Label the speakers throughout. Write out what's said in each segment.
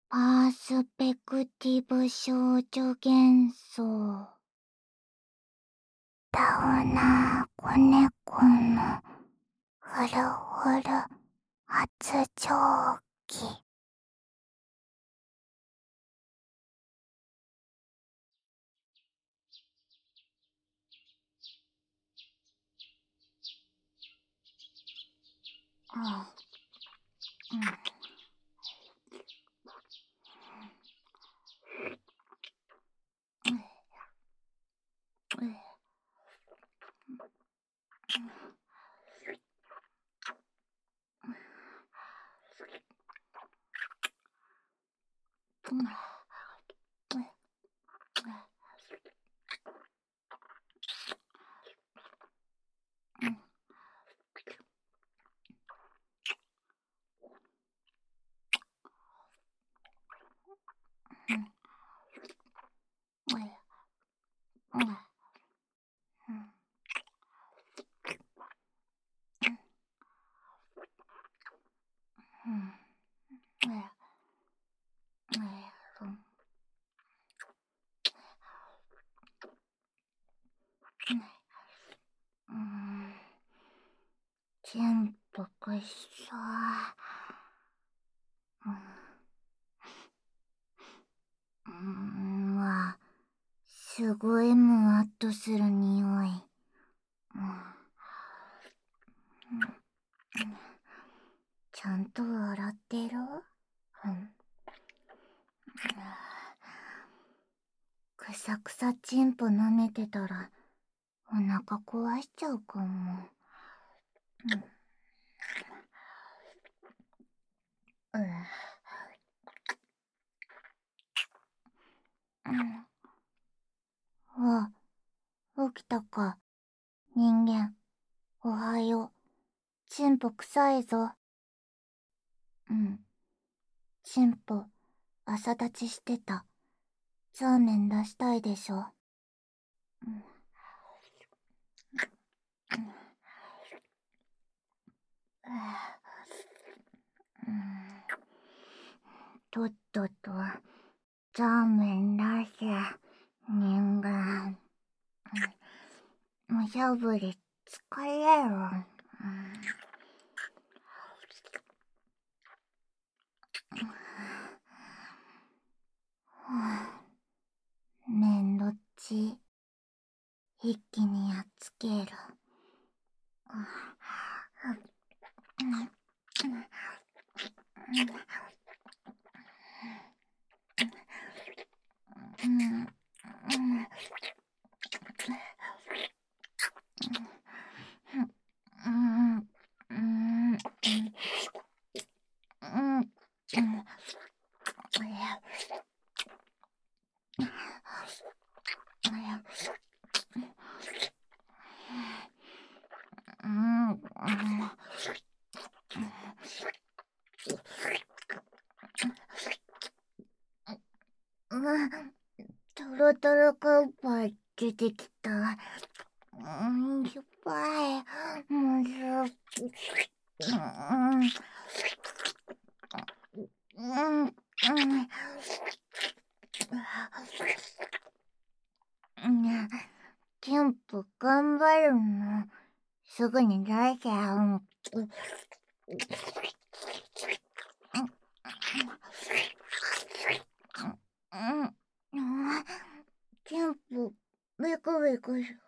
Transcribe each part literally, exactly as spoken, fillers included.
Speaker 1: パースペクティブ少女幻想。ダウナー子猫のふるふる発情期。あ、うん。全部くっそー。んわ、すごいムワっとする匂い。ちゃんと洗ってる？うん。くさくさチンポ舐めてたらお腹壊しちゃうかも。うん。うん。あ、起きたか。人間、おはよう。チンポ臭いぞ。うん。チンポ、朝立ちしてた。ザーメン出したいでしょ。うん。うん。とっとと、ザーメン出せ、人間。おしゃぶり疲れる。うん。めんどっち。一気にやっつける。トロトロカウパイ出てきた。うん、しょっぱい。まず、うん、うん、うん、うん。キャンプ頑張るの。すぐに出せよ。うん。キャンプ、ビクビクする。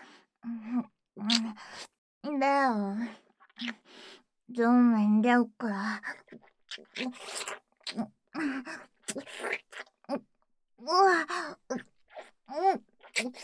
Speaker 1: だよ。ゾーメンだから。うわ、うん。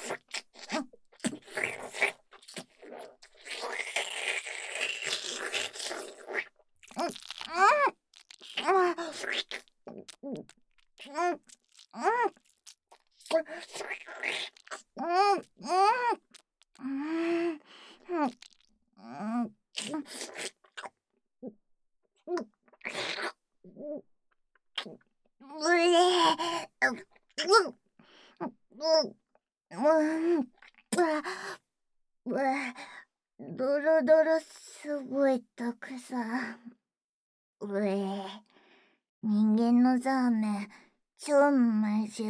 Speaker 1: ドロドロすごいたくさん。うえ人間のザーメン、超まずい。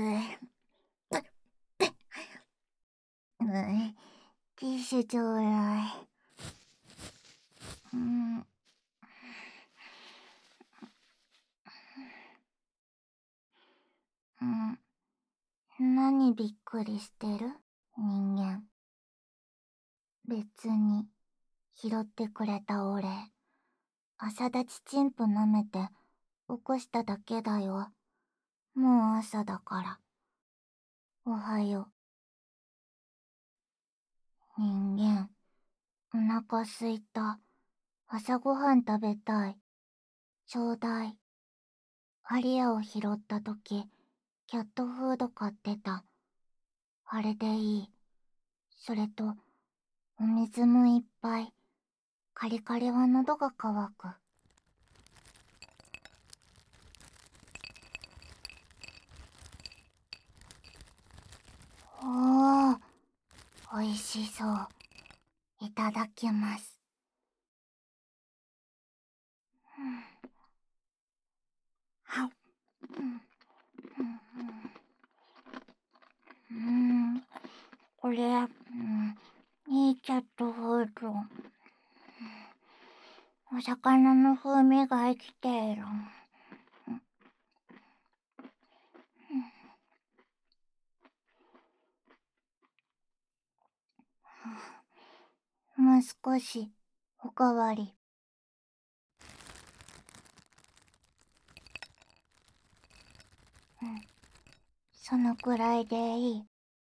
Speaker 1: うん、ティッシュちょうだい。うん。うん。何びっくりしてる人間。別に、拾ってくれたお礼。朝立ちチンプ舐めて、起こしただけだよ。もう朝だから。おはよう。人間、お腹すいた。朝ごはん食べたい。ちょうだい。アリアを拾ったとき、キャットフード買ってた。あれでいい。それと、お水もいっぱい。カリカリは喉が渇く。おー、おいしそう。いただきます。うん、はい。うん、うん、うん、これ、うん、いいキャットフード。お魚の風味が生きている。もう少し、おかわり。うん、そのくらいでいい。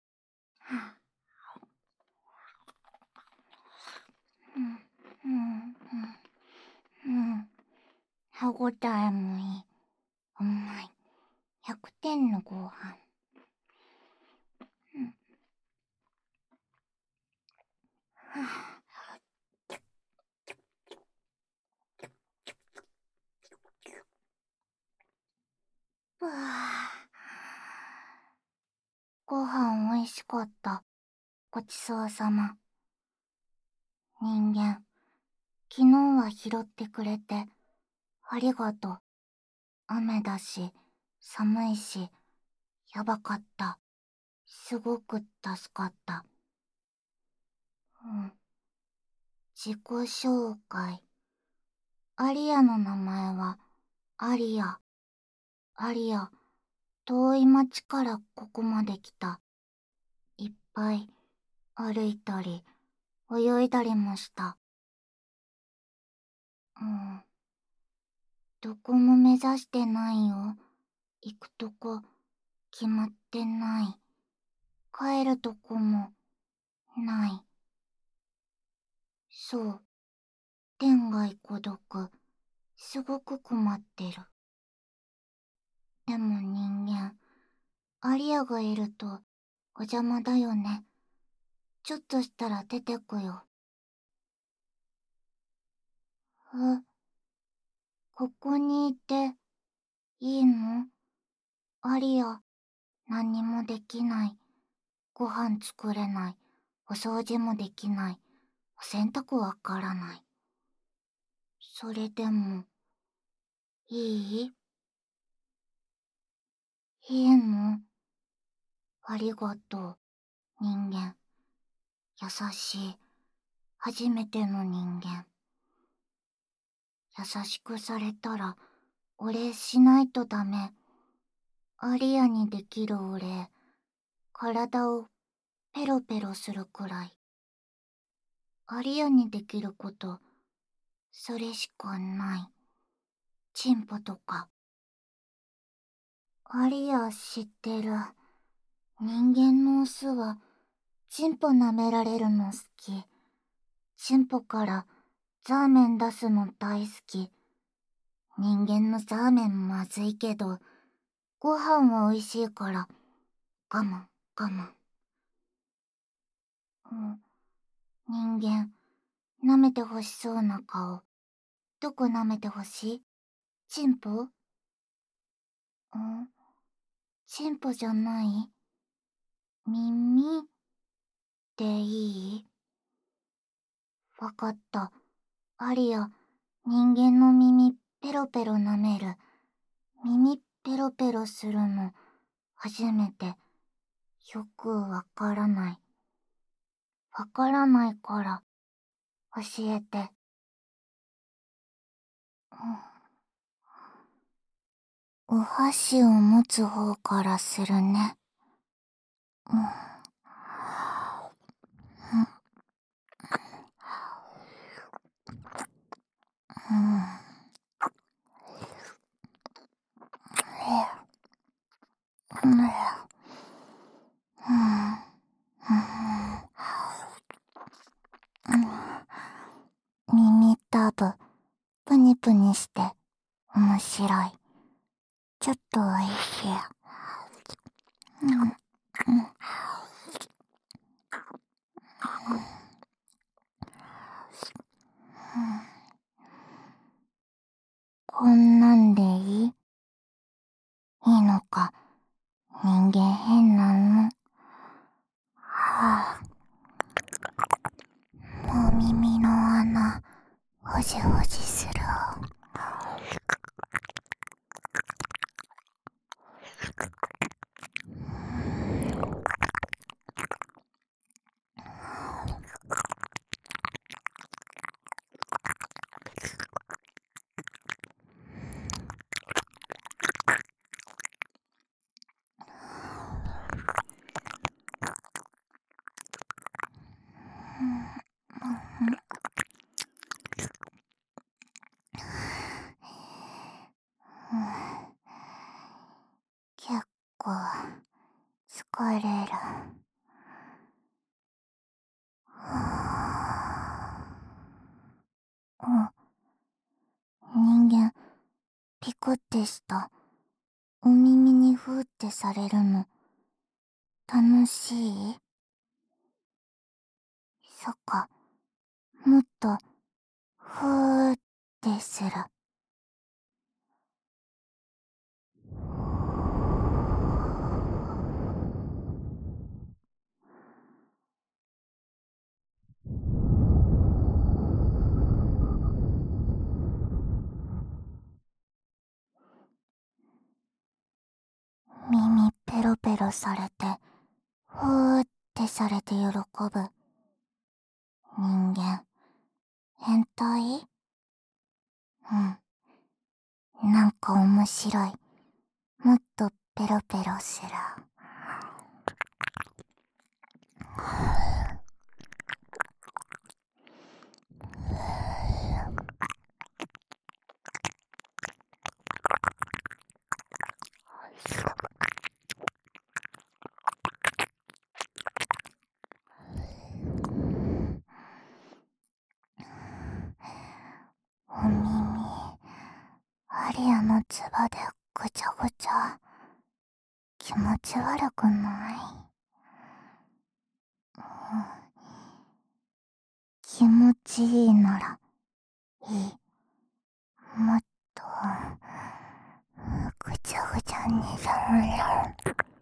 Speaker 1: うん、うん、うん、うん。歯ごたえもいい。うまい。ひゃくてんのご飯。うん、はあ、うわご飯おいしかった。ごちそうさま。人間、昨日は拾ってくれて、ありがとう。雨だし、寒いし、やばかった。すごく助かった。うん。自己紹介。アリアの名前は、アリア。アリア、遠い町からここまで来た。いっぱい歩いたり、泳いだりもした。うん。どこも目指してないよ。行くとこ、決まってない。帰るとこも、ない。そう。天涯孤独。すごく困ってる。でも人間、アリアがいると、お邪魔だよね。ちょっとしたら出てくよ。え、ここにいて、いいの？アリア、何にもできない。ご飯作れない。お掃除もできない。お洗濯わからない。それでも、いい？いいの？ありがとう、人間。優しい。初めての人間。優しくされたら、お礼しないとダメ。アリアにできるお礼。体をペロペロするくらい。アリアにできること、それしかない。チンポとか。アリア知ってる。人間のオスは、チンポ舐められるの好き。チンポからザーメン出すの大好き。人間のザーメンまずいけど、ご飯は美味しいから、我慢、我慢。うん、人間、舐めてほしそうな顔。どこ舐めてほしい？チンポ？うん、チンポじゃない？耳でいい？わかった。アリア、人間の耳ペロペロ舐める。 耳ペロペロするの初めて。よくわからない。わからないから教えて。お箸を持つ方からするね。うん。うん。耳たぶ、プニプニして面白い。ちょっとおいしい。うん。うん。こんなんでいい？いいのか。人間変なの。はぁ、お耳の穴、ほじほじする。結構疲れる。あ、人間ピクってした。お耳にふーってされるの楽しい？そっか、もっとふーってする。耳ペロペロされて、ふーってされて喜ぶ。人間、変態？うん。なんか面白い。もっとペロペロする。お耳、アリアのつばでぐちゃぐちゃ。気持ち悪くない？うん、気持ちいいならいい。もっとぐちゃぐちゃにさむよ。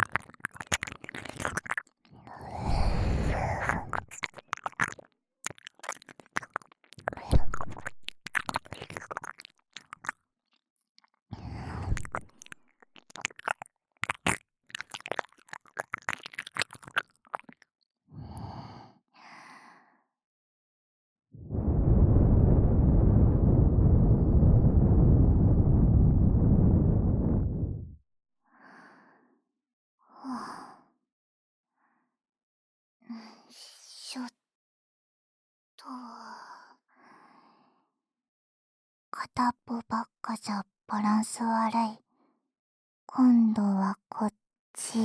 Speaker 1: しょっと、片っぽばっかじゃバランス悪い。今度はこっち。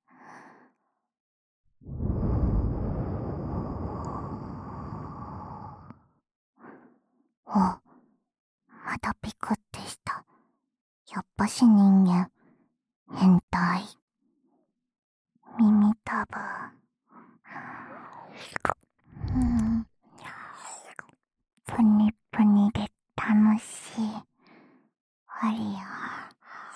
Speaker 1: お、またピクってした。やっぱし人間、変態。耳たぶ。うん。プニプニで楽しい。ありや。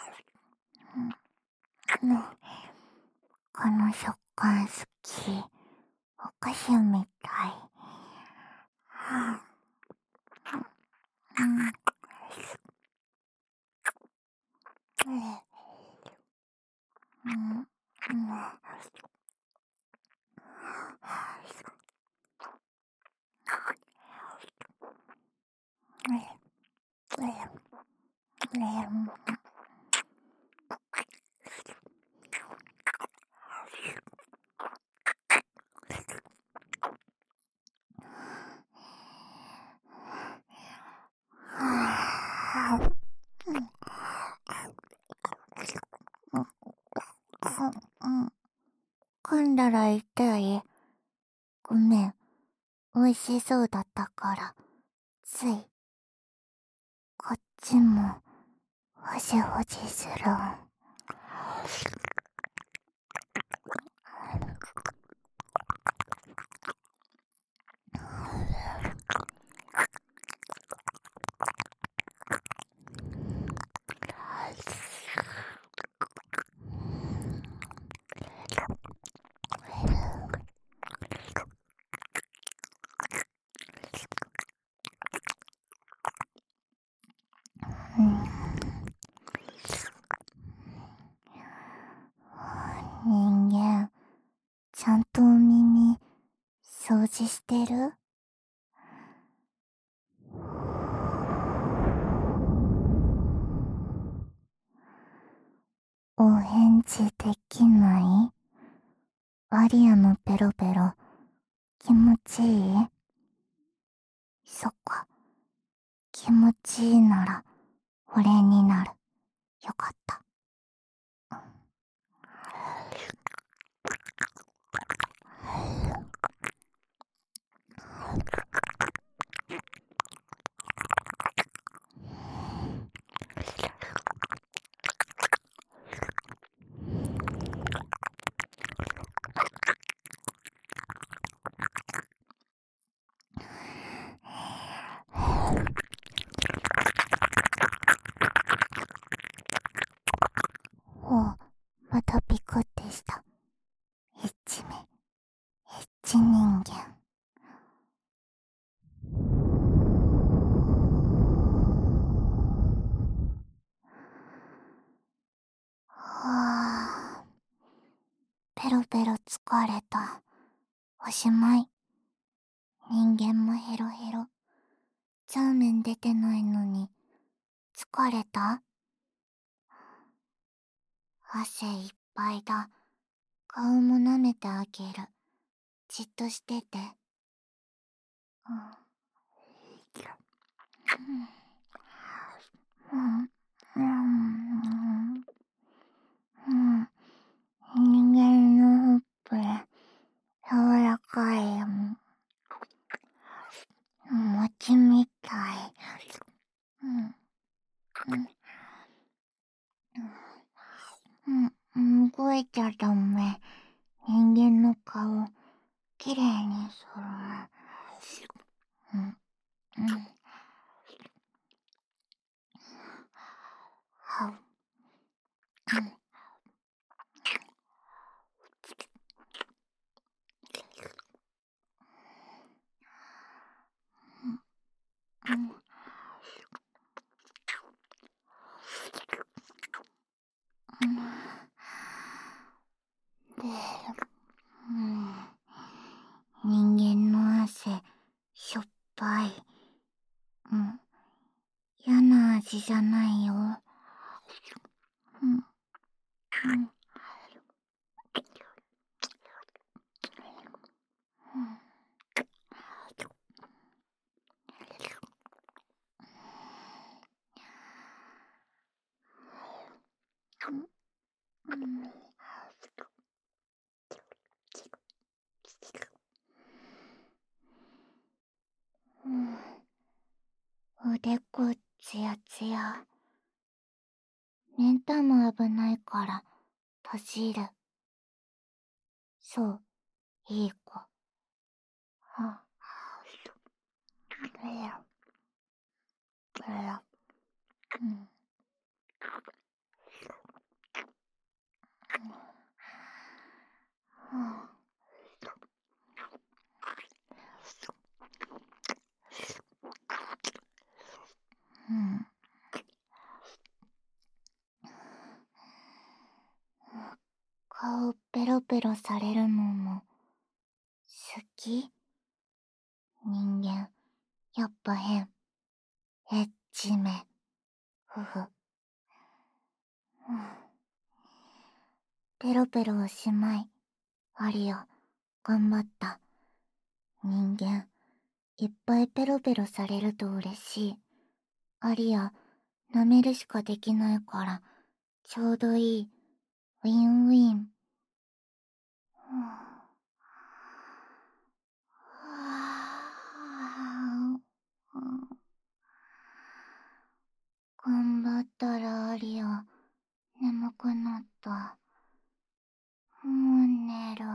Speaker 1: うん。この食感好き。お菓子みたい。はあ、うん。 噛んだら痛い。ごめん。美味しそうだったから、つい。こっちも、ほじほじする。人間、ちゃんとお耳、掃除してる？お返事できない？アリアのペロペロ、気持ちいい？そっか。気持ちいいなら、俺になる。よかった。おう、またピクってした。エッチめ、エッチ人間。はあ、ペロペロ疲れた。おしまい。人間もヘロヘロ。ザーメン出てないのに、疲れた？汗いっぱいだ。顔も舐めてあげる。じっとしてて。うん。うん。うん。うん。人間のほっぺ、柔らかい。餅みたい。うん。うん。動いちゃダメ。人間の顔、きれいにする。うん。うん。はう。うん。うん。で、うん。人間の汗、しょっぱい。うん。嫌な味じゃないよ。うん。うん。うん。うん。腕っこツヤツヤ。目ん玉危ないから閉じる。そう、いい子。はあ、いや、いや、うん。はあ、うん。 顔ペロペロされるのも好き？人間やっぱ変。エッチめ。ふふ。うん。ペロペロおしまい。アリア、頑張った。人間、いっぱいペロペロされると嬉しい。アリア、舐めるしかできないから、ちょうどいい。ウィンウィン。頑張ったらアリア、眠くなった。もう寝る。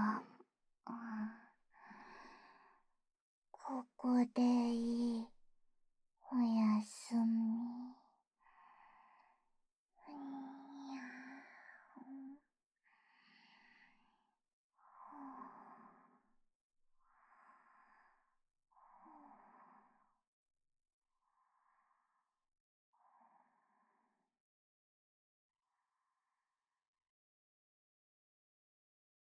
Speaker 1: ここでいい。おやすみ。